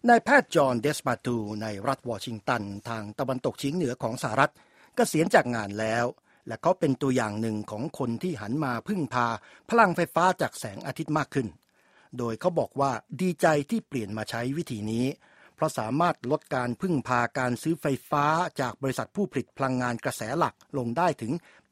นายแพทย์จอห์น เดสมาตูในรัฐวอชิงตันทางตะวันตกเฉียงเหนือของสหรัฐเกษียณจากงานแล้วและเขาเป็นตัวอย่างหนึ่งของคนที่หันมาพึ่งพาพลังไฟฟ้าจากแสงอาทิตย์มากขึ้นโดยเขาบอกว่าดีใจที่เปลี่ยนมาใช้วิธีนี้เพราะสามารถลดการพึ่งพาการซื้อไฟฟ้าจากบริษัทผู้ผลิตพลังงานกระแสหลักลงได้ถึง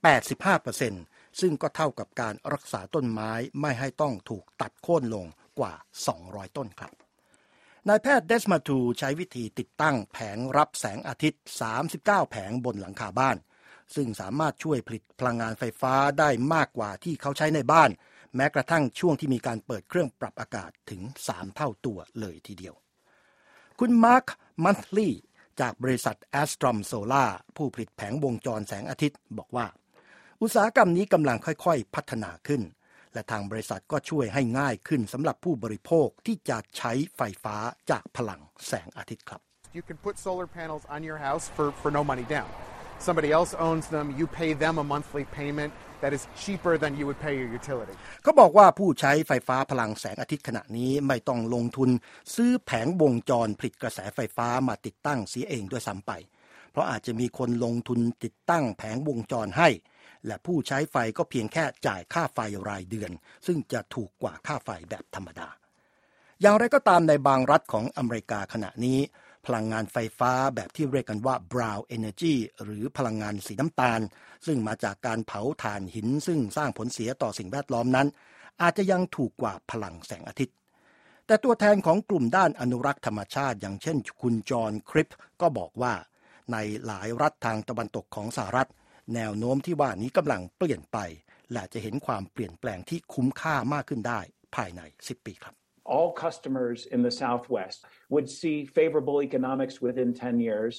85% ซึ่งก็เท่ากับการรักษาต้นไม้ไม่ให้ต้องถูกตัดโค่นลงกว่า200ต้นครับนายแพทย์เดสมาตูใช้วิธีติดตั้งแผงรับแสงอาทิตย์39แผงบนหลังคาบ้านซึ่งสามารถช่วยผลิตพลังงานไฟฟ้าได้มากกว่าที่เขาใช้ในบ้านแม้กระทั่งช่วงที่มีการเปิดเครื่องปรับอากาศถึง3เท่าตัวเลยทีเดียวคุณมาร์ค มันธลีจากบริษัท Astrom Solar ผู้ผลิตแผงวงจรแสงอาทิตย์บอกว่าอุตสาหกรรมนี้กำลังค่อยๆพัฒนาขึ้นและทางบริษัทก็ช่วยให้ง่ายขึ้นสำหรับผู้บริโภคที่จะใช้ไฟฟ้าจากพลังแสงอาทิตย์ครับ You can put solar panels on your house for no money down. Somebody else owns them. You pay them a monthly payment that is cheaper than you would pay your utility. เขาบอกว่าผู้ใช้ไฟฟ้าพลังแสงอาทิตย์ขณะนี้ไม่ต้องลงทุนซื้อแผงวงจรผลิตกระแสไฟฟ้ามาติดตั้งเสียเองด้วยซ้ำไปเพราะอาจจะมีคนลงทุนติดตั้งแผงวงจรให้และผู้ใช้ไฟก็เพียงแค่จ่ายค่าไฟรายเดือนซึ่งจะถูกกว่าค่าไฟแบบธรรมดาอย่างไรก็ตามในบางรัฐของอเมริกาขณะนี้พลังงานไฟฟ้าแบบที่เรียกกันว่า brown energy หรือพลังงานสีน้ำตาลซึ่งมาจากการเผาถ่านหินซึ่งสร้างผลเสียต่อสิ่งแวดล้อมนั้นอาจจะยังถูกกว่าพลังแสงอาทิตย์แต่ตัวแทนของกลุ่มด้านอนุรักษ์ธรรมชาติอย่างเช่นคุณจอห์น คริปก็บอกว่าในหลายรัฐทางตะวันตกของสหรัฐแนวโน้มที่ว่านี้กำลังเปลี่ยนไปและจะเห็นความเปลี่ยนแปลงที่คุ้มค่ามากขึ้นได้ภายใน10 ปีครับ All customers in the Southwest would see favorable economics within 10 years,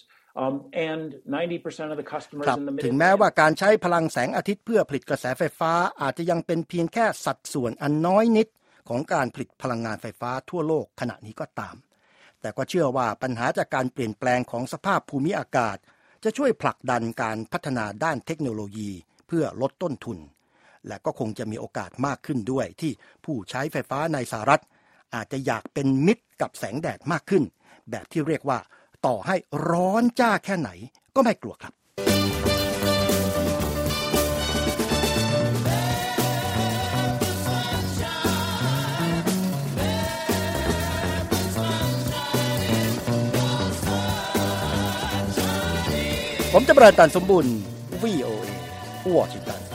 and 90% of the customers in the Mid-Atlantic ถึงแม้ว่าการใช้พลังแสงอาทิตย์เพื่อผลิตกระแสไฟฟ้าอาจจะยังเป็นเพียงแค่สัดส่วนอันน้อยนิดของการผลิตพลังงานไฟฟ้าทั่วโลกขณะนี้ก็ตามแต่ก็เชื่อว่าปัญหาจากการเปลี่ยนแปลงของสภาพภูมิอากาศจะช่วยผลักดันการพัฒนาด้านเทคโนโลยีเพื่อลดต้นทุนและก็คงจะมีโอกาสมากขึ้นด้วยที่ผู้ใช้ไฟฟ้าในสหรัฐอาจจะอยากเป็นมิตรกับแสงแดดมากขึ้นแบบที่เรียกว่าต่อให้ร้อนจ้าแค่ไหนก็ไม่กลัวครับผมจะประตันสมบูรณ์ VOA วอชิงตัน